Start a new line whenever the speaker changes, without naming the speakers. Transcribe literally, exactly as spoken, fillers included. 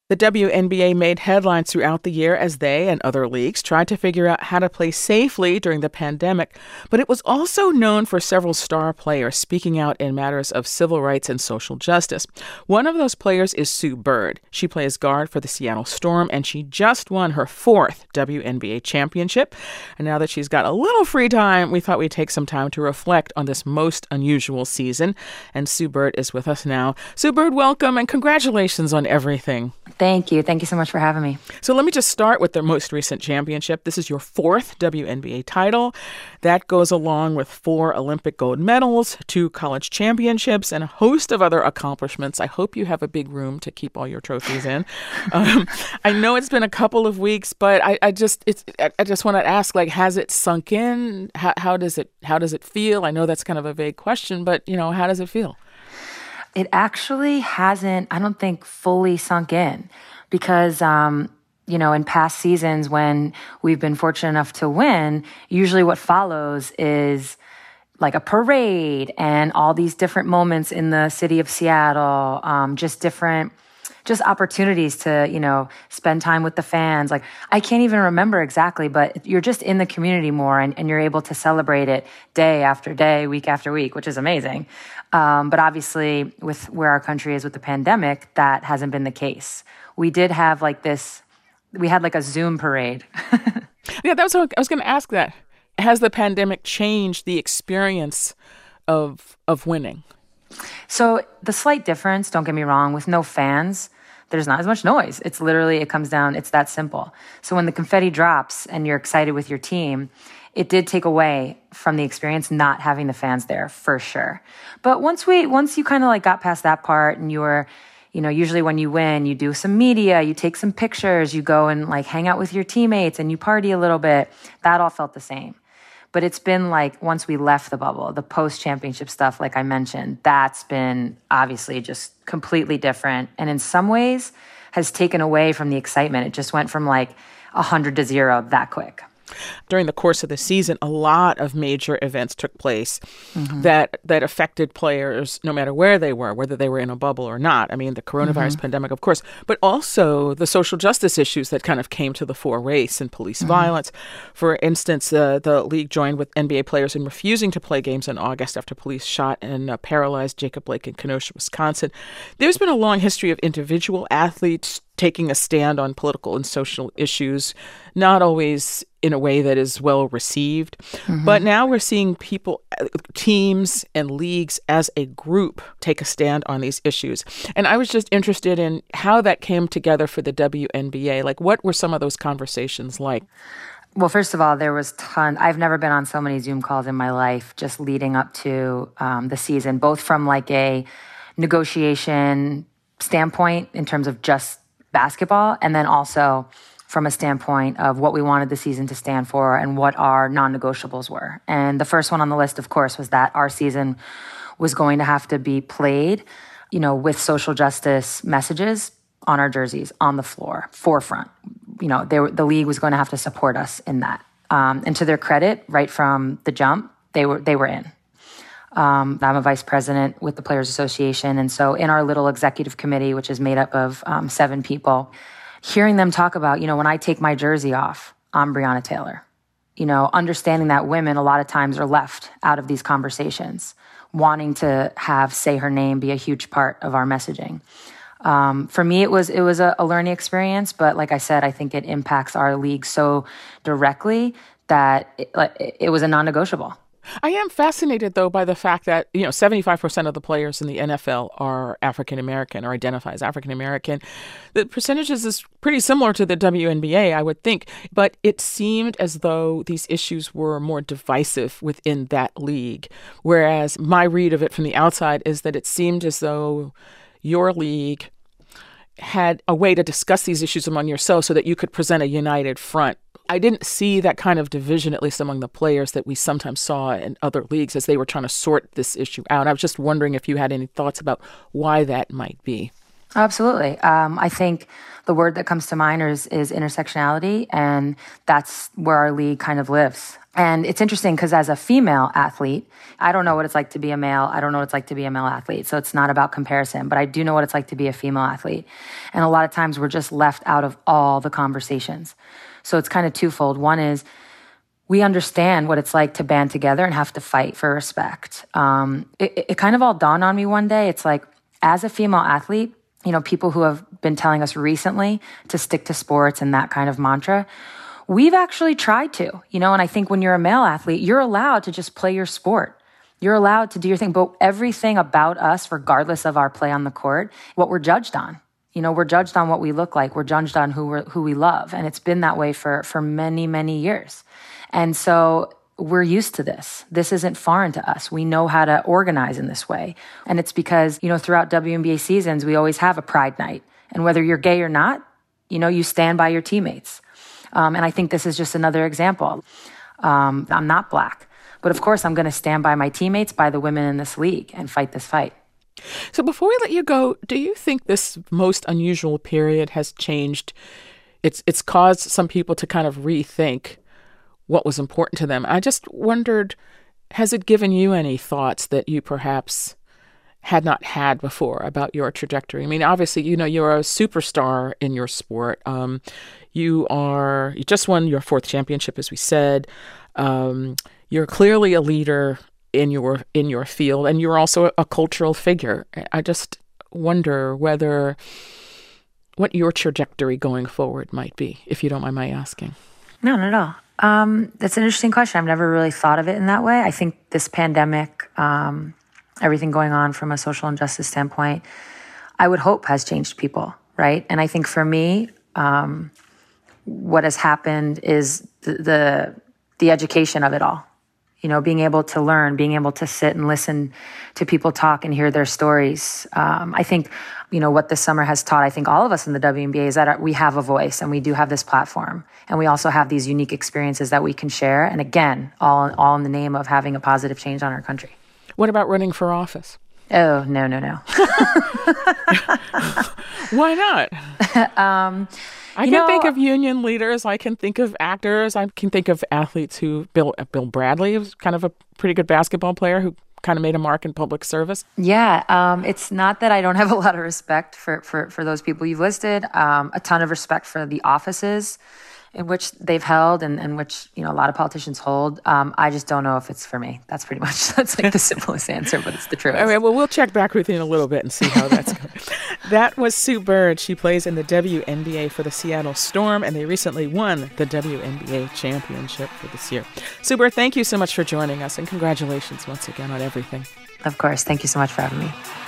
The W N B A made headlines throughout the year as they and other leagues tried to figure out how to play safely during the pandemic, but it was also known for several star players speaking out in matters of civil rights and social justice. One of those players is Sue Bird. She plays guard for the Seattle Storm, and she just won her fourth W N B A championship. And now that she's got a little free time, we thought we'd take some time to reflect on this most unusual season. And Sue Bird is with us now. Sue Bird, welcome, and congratulations on everything.
Thank you. Thank you so much for having me.
So let me just start with the most recent championship. This is your fourth W N B A title. That goes along with four Olympic gold medals, two college championships, and a host of other accomplishments. I hope you have a big room to keep all your trophies in. um, I know it's been a couple of weeks, but I, I just it's I, I just want to ask, like, has it sunk in? How, how does it how does it feel? I know that's kind of a vague question, but you know, how does it feel?
It actually hasn't, I don't think, fully sunk in because, um, you know, in past seasons when we've been fortunate enough to win, usually what follows is like a parade and all these different moments in the city of Seattle, um, just different, just opportunities to, you know, spend time with the fans. Like, I can't even remember exactly, but you're just in the community more and, and you're able to celebrate it day after day, week after week, which is amazing. Um, but obviously, with where our country is with the pandemic, that hasn't been the case. We did have like this, we had like a Zoom parade.
Yeah, that was what I was going to ask that. Has the pandemic changed the experience of of winning?
So the slight difference, don't get me wrong, with no fans, there's not as much noise. It's literally, it comes down, it's that simple. So when the confetti drops and you're excited with your team, it did take away from the experience not having the fans there, for sure. But once we, once you kind of like got past that part and you were, you know, usually when you win, you do some media, you take some pictures, you go and like hang out with your teammates and you party a little bit. That all felt the same. But it's been like, once we left the bubble, the post-championship stuff, like I mentioned, that's been obviously just completely different. And in some ways has taken away from the excitement. It just went from like one hundred to zero that quick.
During the course of the season, a lot of major events took place mm-hmm. that that affected players no matter where they were, whether they were in a bubble or not. I mean, the coronavirus mm-hmm. pandemic, of course, but also the social justice issues that kind of came to the fore, race and police mm-hmm. violence. For instance, uh, the league joined with N B A players in refusing to play games in August after police shot and uh, paralyzed Jacob Blake in Kenosha, Wisconsin. There's been a long history of individual athletes taking a stand on political and social issues, not always in a way that is well received. Mm-hmm. But now we're seeing people, teams and leagues as a group take a stand on these issues. And I was just interested in how that came together for the W N B A. Like, what were some of those conversations like?
Well, first of all, there was ton. I've never been on so many Zoom calls in my life just leading up to um, the season, both from like a negotiation standpoint in terms of just basketball, and then also from a standpoint of what we wanted the season to stand for and what our non-negotiables were. And the first one on the list, of course, was that our season was going to have to be played, you know, with social justice messages on our jerseys, on the floor, forefront. You know, they were, the league was going to have to support us in that. Um, and to their credit, right from the jump, they were they were in. Um, I'm a vice president with the Players Association. And so in our little executive committee, which is made up of um, seven people, hearing them talk about, you know, when I take my jersey off, I'm Breonna Taylor. You know, understanding that women a lot of times are left out of these conversations, wanting to have say her name be a huge part of our messaging. Um, for me, it was it was a, a learning experience. But like I said, I think it impacts our league so directly that it, it was a non-negotiable.
I am fascinated, though, by the fact that, you know, seventy-five percent of the players in the N F L are African-American or identify as African-American. The percentages is pretty similar to the W N B A, I would think. But it seemed as though these issues were more divisive within that league. Whereas my read of it from the outside is that it seemed as though your league had a way to discuss these issues among yourselves so that you could present a united front. I didn't see that kind of division, at least among the players, that we sometimes saw in other leagues as they were trying to sort this issue out. I was just wondering if you had any thoughts about why that might be.
Absolutely. Um, I think the word that comes to mind is, is intersectionality, and that's where our league kind of lives. And it's interesting because as a female athlete, I don't know what it's like to be a male. I don't know what it's like to be a male athlete. So it's not about comparison, but I do know what it's like to be a female athlete. And a lot of times we're just left out of all the conversations. So it's kind of twofold. One is we understand what it's like to band together and have to fight for respect. Um, it, it kind of all dawned on me one day. It's like, as a female athlete, you know, people who have been telling us recently to stick to sports and that kind of mantra, we've actually tried to, you know, and I think when you're a male athlete, you're allowed to just play your sport. You're allowed to do your thing, but everything about us, regardless of our play on the court, what we're judged on. You know, we're judged on what we look like. We're judged on who we're, who we love. And it's been that way for, for many, many years. And so we're used to this. This isn't foreign to us. We know how to organize in this way. And it's because, you know, throughout W N B A seasons, we always have a pride night. And whether you're gay or not, you know, you stand by your teammates. Um, and I think this is just another example. Um, I'm not Black, but of course I'm going to stand by my teammates, by the women in this league, and fight this fight.
So before we let you go, do you think this most unusual period has changed? It's it's caused some people to kind of rethink what was important to them. I just wondered, has it given you any thoughts that you perhaps had not had before about your trajectory? I mean, obviously, you know, you're a superstar in your sport. Um, you are, you just won your fourth championship, as we said. Um, you're clearly a leader in your in your field, and you're also a, a cultural figure. I just wonder whether what your trajectory going forward might be, if you don't mind my asking.
No, not at all. Um, that's an interesting question. I've never really thought of it in that way. I think this pandemic, um, everything going on from a social injustice standpoint, I would hope has changed people, right? And I think for me, um, what has happened is the, the the education of it all. You know, being able to learn, being able to sit and listen to people talk and hear their stories. Um, I think, you know, what this summer has taught, I think all of us in the W N B A is that we have a voice and we do have this platform. And we also have these unique experiences that we can share. And again, all, all in the name of having a positive change on our country.
What about running for office?
Oh, no, no, no.
Why not? um, I can know, think of union leaders. I can think of actors. I can think of athletes who, Bill Bill Bradley was kind of a pretty good basketball player who kind of made a mark in public service.
Yeah. Um, it's not that I don't have a lot of respect for, for, for those people you've listed. Um, a ton of respect for the offices in which they've held and, and which, you know, a lot of politicians hold. Um, I just don't know if it's for me. That's pretty much, that's like the simplest answer, but it's the truth.
All right, well, we'll check back with you in a little bit and see how that's going. That was Sue Bird. She plays in the W N B A for the Seattle Storm, and they recently won the W N B A championship for this year. Sue Bird, thank you so much for joining us, and congratulations once again on everything.
Of course. Thank you so much for having me.